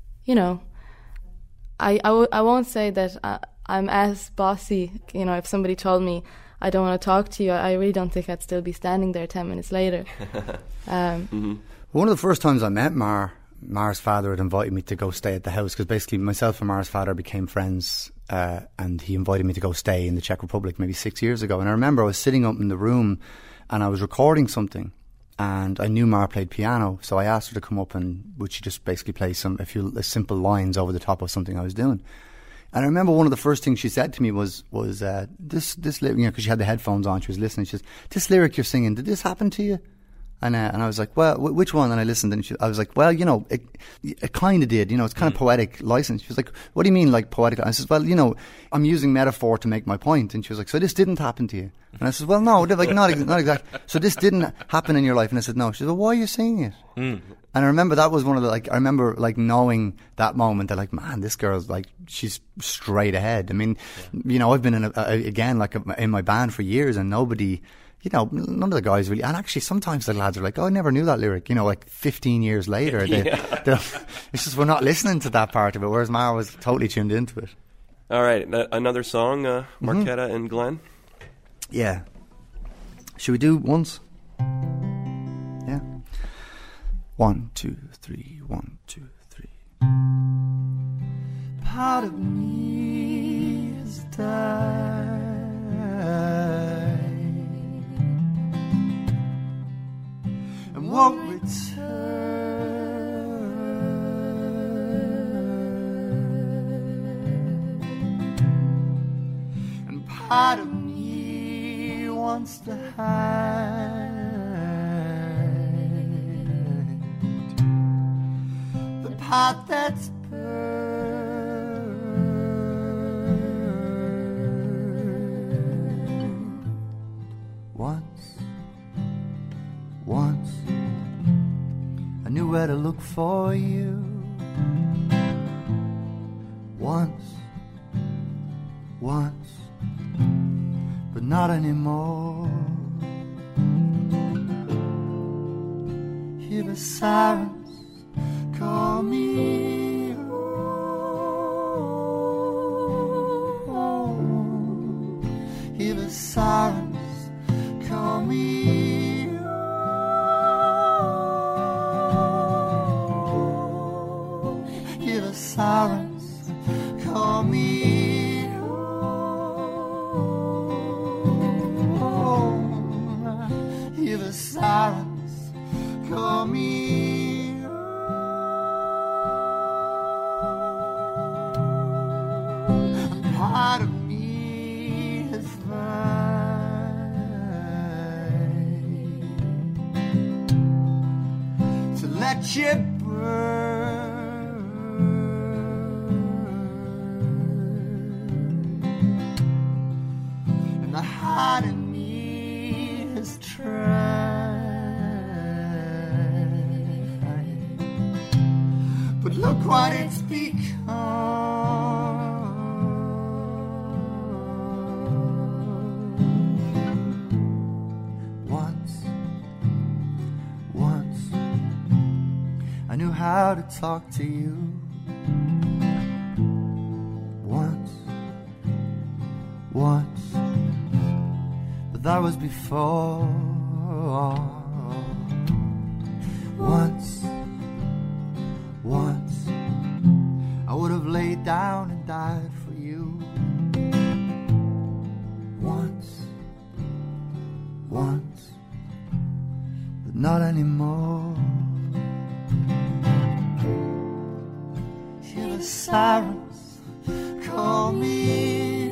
I won't say that I'm as bossy. If somebody told me I don't want to talk to you, I really don't think I'd still be standing there 10 minutes later. One of the first times I met Mar's father had invited me to go stay at the house, because basically myself and Mar's father became friends, and he invited me to go stay in the Czech Republic maybe 6 years ago. And I remember I was sitting up in the room and I was recording something, and I knew Mar played piano, so I asked her to come up and would she just basically play a few simple lines over the top of something I was doing. And I remember one of the first things she said to me was this lyric, because she had the headphones on, she was listening. She says, "This lyric you're singing, did this happen to you?" And I was like, well, which one? And I listened, and I was like, well, it kind of did. It's kind of poetic license. She was like, what do you mean, like poetic? I said, well, I'm using metaphor to make my point. And she was like, so this didn't happen to you? And I said, well, no, like not exactly. So this didn't happen in your life? And I said, no. She said, well, why are you singing it? And I remember that was one of the, I remember knowing that moment that man, this girl's she's straight ahead. I mean, I've been in my band for years, and nobody, none of the guys really, and actually sometimes the lads are like, oh, I never knew that lyric, 15 years later. It's just we're not listening to that part of it, whereas Mara was totally tuned into it. All right, another song, Marketa and Glenn? Yeah. Should we do once? Yeah. 1, 2, 3, 1, 2, 3. Part of me has died, and won't return. And part of me wants to hide the part that's burned. Once I knew where to look for you. Once, but not anymore. Hear the sirens call me home. Hear the sirens call me home. Hear the sirens call me home. Hear the sirens call me home. Part of me has died, watch it burn. And the heart in me has tried, but look what it's become. I knew how to talk to you once, but that was before. Once, I would have laid down and died for you. Once, but not anymore. Hear the sirens call me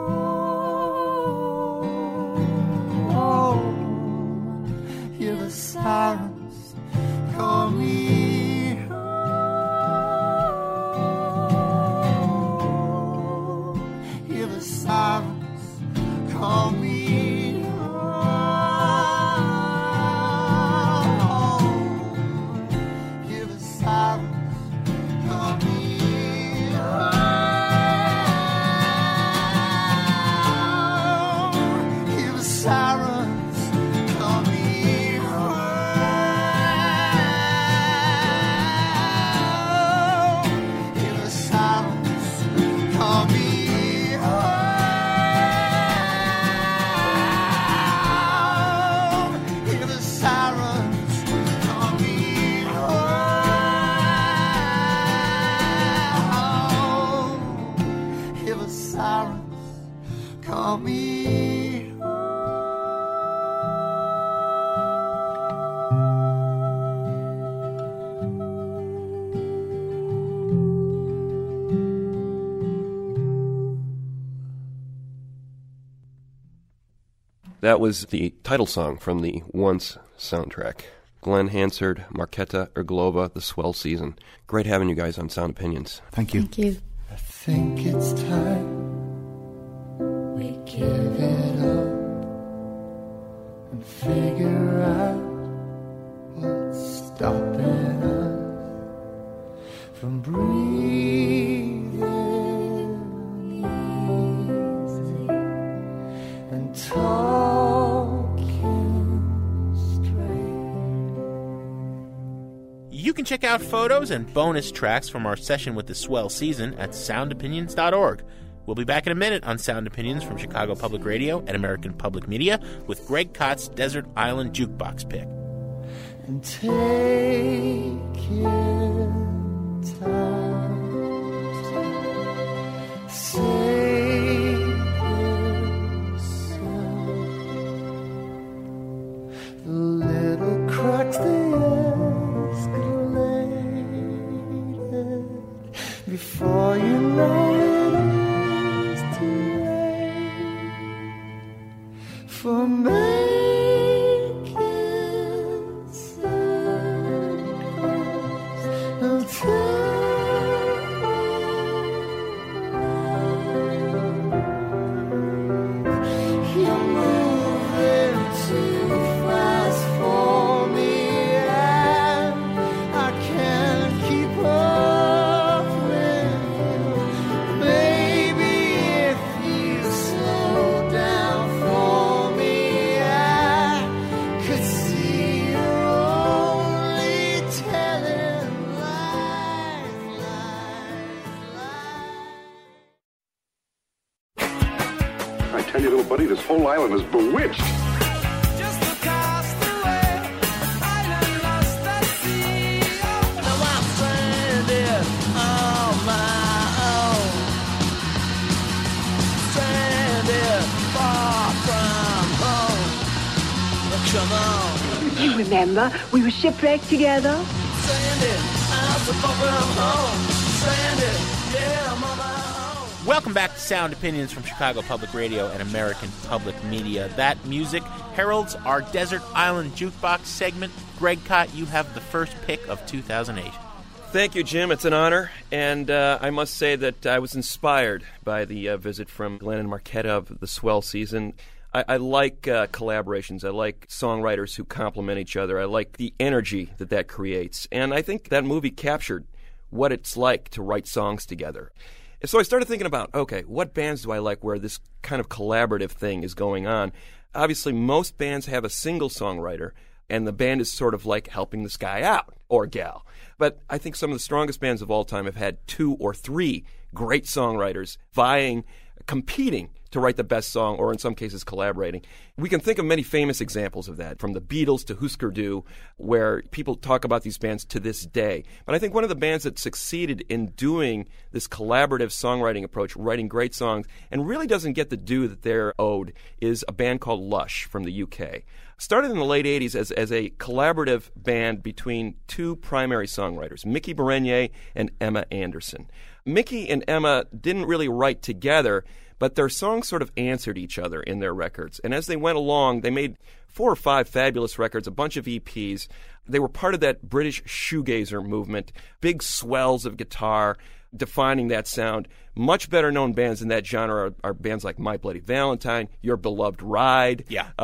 home. Hear the sirens call me home. Hear the sirens call me home. Hear the sirens. That was the title song from the Once soundtrack. Glenn Hansard, Marketa Irglova, The Swell Season. Great having you guys on Sound Opinions. Thank you. Thank you. I think it's time we give it up and figure out what's stopping us from breathing easy and talking straight. You can check out photos and bonus tracks from our session with the Swell Season at soundopinions.org. We'll be back in a minute on Sound Opinions from Chicago Public Radio and American Public Media with Greg Kott's Desert Island Jukebox pick. And taking time to save yourself. The little cracks they escalated before you know it is too late for making circles of time. You're moving too fast for me, and I can't keep up with you. Maybe if you slow down for me, I could see you're only telling lies. I tell you, little buddy, this whole island is bewitched. Just across the way, island lost at sea. Now I'm stranded on my own. Stranded far from home. Come on. You remember, we were shipwrecked together. Stranded, I'm so far from home. Stranded, yeah, I'm on my own. Welcome back to Sound Opinions from Chicago Public Radio and American Public Media. That music heralds our Desert Island Jukebox segment. Greg Kot, you have the first pick of 2008. Thank you, Jim. It's an honor. And I must say that I was inspired by the visit from Glenn and Marquetta of the Swell season. I like collaborations. I like songwriters who complement each other. I like the energy that creates. And I think that movie captured what it's like to write songs together. So I started thinking about, okay, what bands do I like where this kind of collaborative thing is going on? Obviously, most bands have a single songwriter, and the band is sort of like helping this guy out, or gal. But I think some of the strongest bands of all time have had 2 or 3 great songwriters vying, competing to write the best song, or in some cases collaborating. We can think of many famous examples of that, from the Beatles to Husker Du, where people talk about these bands to this day. But I think one of the bands that succeeded in doing this collaborative songwriting approach, writing great songs, and really doesn't get the due that they're owed, is a band called Lush from the UK. Started in the late 80s as a collaborative band between 2 primary songwriters, Mickey Berenier and Emma Anderson. Mickey and Emma didn't really write together, but their songs sort of answered each other in their records. And as they went along, they made 4 or 5 fabulous records, a bunch of EPs. They were part of that British shoegazer movement, big swells of guitar defining that sound. Much better known bands in that genre are bands like My Bloody Valentine, Your Beloved Ride,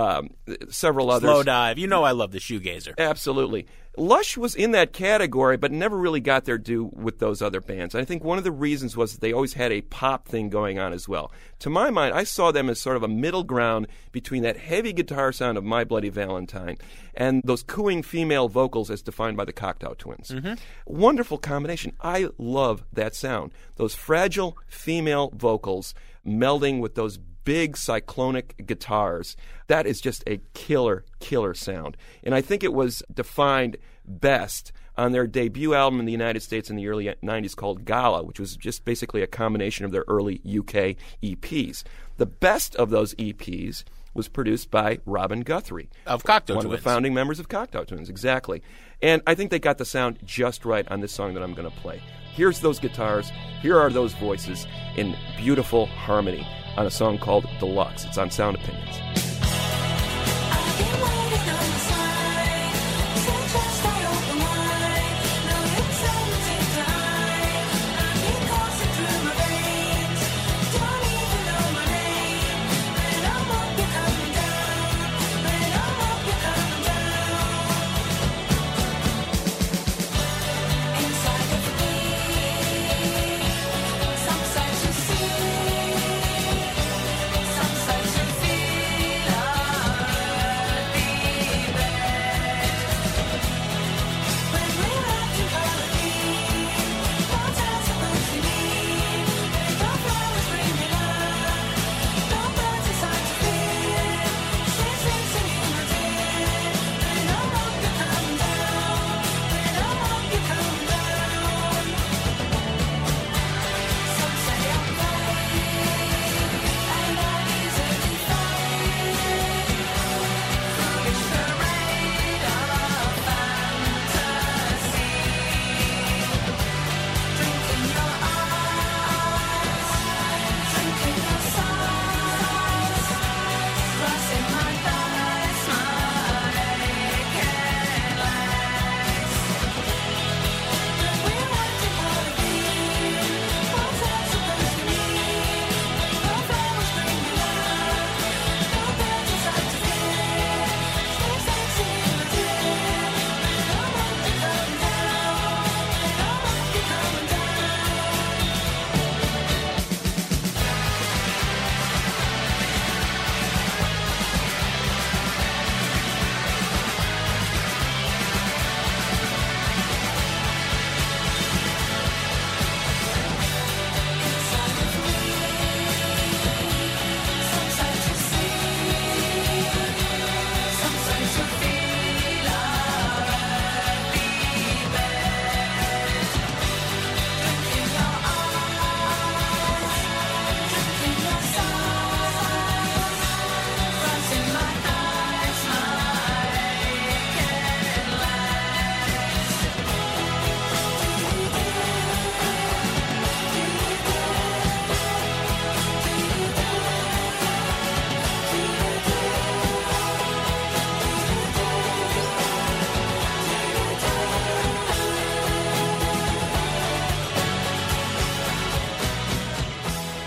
several others. Slowdive. You know I love the shoegazer. Absolutely. Lush was in that category, but never really got their due with those other bands. I think one of the reasons was that they always had a pop thing going on as well. To my mind, I saw them as sort of a middle ground between that heavy guitar sound of My Bloody Valentine and those cooing female vocals as defined by the Cocteau Twins. Mm-hmm. Wonderful combination. I love that sound. Those fragile female vocals melding with those big cyclonic guitars. That is just a killer sound. And I think it was defined best on their debut album in the United States in the early 90s called Gala, which was just basically a combination of their early UK EPs. The best of those EPs was produced by Robin Guthrie. Of Cocteau Twins. One of the founding members of Cocteau Twins, exactly. And I think they got the sound just right on this song that I'm going to play. Here's those guitars, here are those voices in beautiful harmony on a song called Deluxe. It's on Sound Opinions.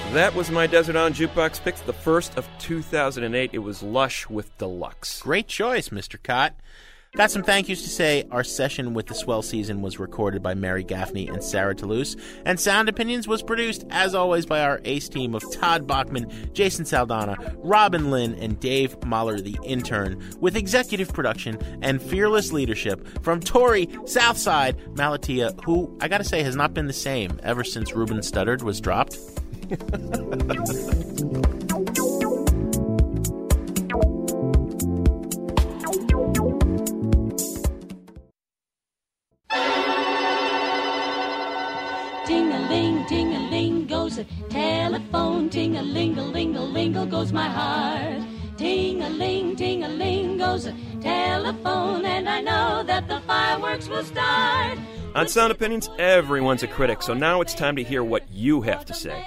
That was my Desert Island Jukebox pick, the first of 2008. It was Lush with Deluxe. Great choice, Mr. Cott. Got some thank yous to say. Our session with the Swell Season was recorded by Mary Gaffney and Sarah Toulouse, and Sound Opinions was produced, as always, by our ace team of Todd Bachman, Jason Saldana, Robin Lynn, and Dave Mahler, the intern, with executive production and fearless leadership from Tori Southside Malatia, who, I gotta say, has not been the same ever since Ruben Studdard was dropped. Ting-a-ling, ting-a-ling goes a telephone. Ting-a-ling-a-ling-a-ling goes my heart. Ting-a-ling, ting-a-ling goes a telephone. And I know that the fireworks will start. On Sound Opinions, everyone's a critic, so now it's time to hear what you have to say.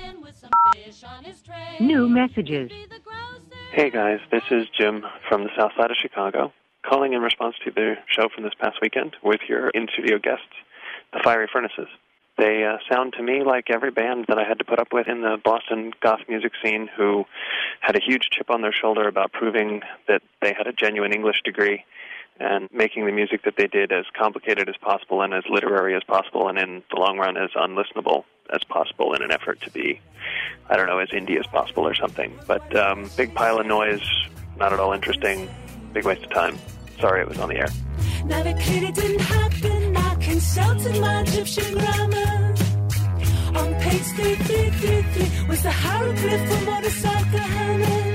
New messages. Hey guys, this is Jim from the south side of Chicago, calling in response to the show from this past weekend with your in-studio guests, the Fiery Furnaces. They sound to me like every band that I had to put up with in the Boston goth music scene who had a huge chip on their shoulder about proving that they had a genuine English degree and making the music that they did as complicated as possible and as literary as possible and in the long run as unlistenable as possible in an effort to be, I don't know, as indie as possible or something. But big pile of noise, not at all interesting, big waste of time. Sorry it was on the air. Now that clearly didn't happen. I consulted my Egyptian grammar. On page 3333 was the hieroglyph for motorcycle helmet.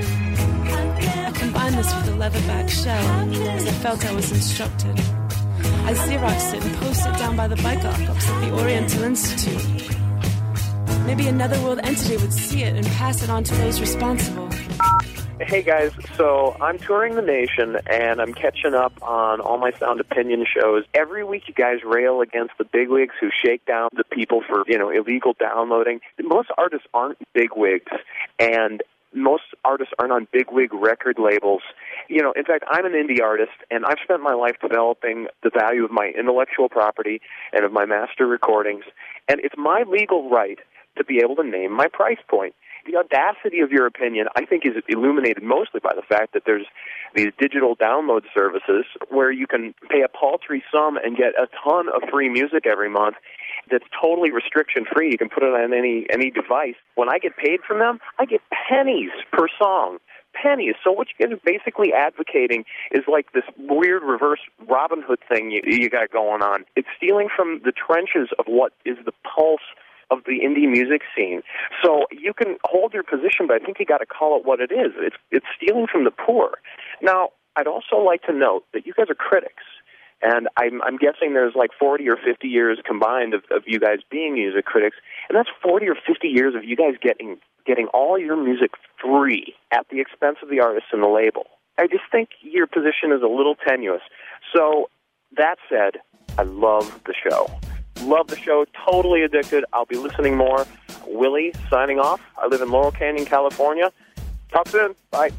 I combined this with a leatherback shell as I felt I was instructed. I Xeroxed it and posted it down by the bike arc opposite the Oriental Institute. Maybe another world entity would see it and pass it on to those responsible. Hey guys, so I'm touring the nation and I'm catching up on all my Sound Opinion shows. Every week you guys rail against the bigwigs who shake down the people for, illegal downloading. Most artists aren't bigwigs, and most artists aren't on bigwig record labels. In fact, I'm an indie artist, and I've spent my life developing the value of my intellectual property and of my master recordings, and it's my legal right to be able to name my price point. The audacity of your opinion, I think, is illuminated mostly by the fact that there's these digital download services where you can pay a paltry sum and get a ton of free music every month that's totally restriction-free. You can put it on any device. When I get paid from them, I get pennies per song. Pennies. So what you guys are basically advocating is like this weird reverse Robin Hood thing you got going on. It's stealing from the trenches of what is the pulse of the indie music scene. So you can hold your position, but I think you got to call it what it is. It's stealing from the poor. Now, I'd also like to note that you guys are critics, and I'm guessing there's like 40 or 50 years combined of you guys being music critics, and that's 40 or 50 years of you guys getting all your music free at the expense of the artist and the label. I just think your position is a little tenuous. So that said, I love the show. Love the show, totally addicted. I'll be listening more. Willie, signing off. I live in Laurel Canyon, California. Talk soon. Bye.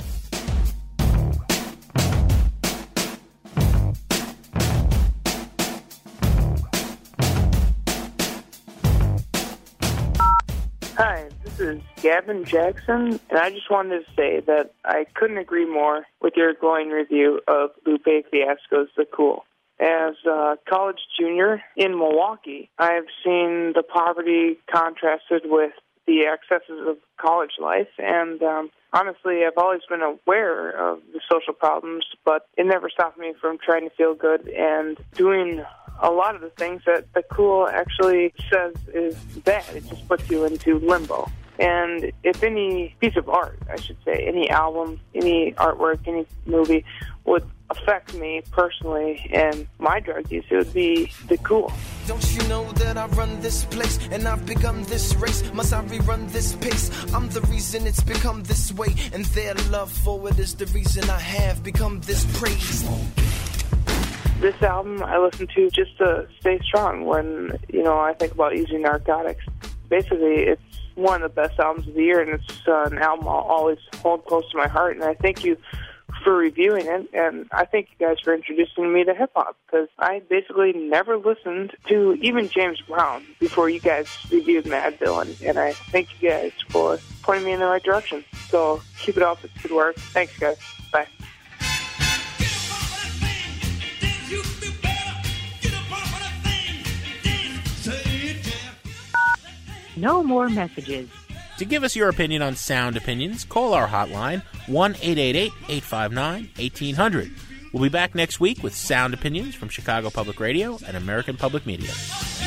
Hi, this is Gavin Jackson, and I just wanted to say that I couldn't agree more with your glowing review of Lupe Fiasco's The Cool. As a college junior in Milwaukee, I've seen the poverty contrasted with the excesses of college life, and honestly, I've always been aware of the social problems, but it never stopped me from trying to feel good and doing a lot of the things that The Cool actually says is bad. It just puts you into limbo. And if any piece of art, I should say, any album, any artwork, any movie would affect me personally and my drug use, it would be The Cool. Don't you know that I run this place and I've begun this race? Must I rerun this pace? I'm the reason it's become this way, and their love for it is the reason I have become this praise. This album I listen to just to stay strong when, I think about using narcotics. Basically, it's one of the best albums of the year, and it's an album I'll always hold close to my heart. And I thank you for reviewing it, and I thank you guys for introducing me to hip-hop, because I basically never listened to even James Brown before you guys reviewed Madville, and I thank you guys for pointing me in the right direction. So keep it up. It's good work. Thanks, guys. Bye. No more messages. To give us your opinion on Sound Opinions, call our hotline, 1-888-859-1800. We'll be back next week with Sound Opinions from Chicago Public Radio and American Public Media.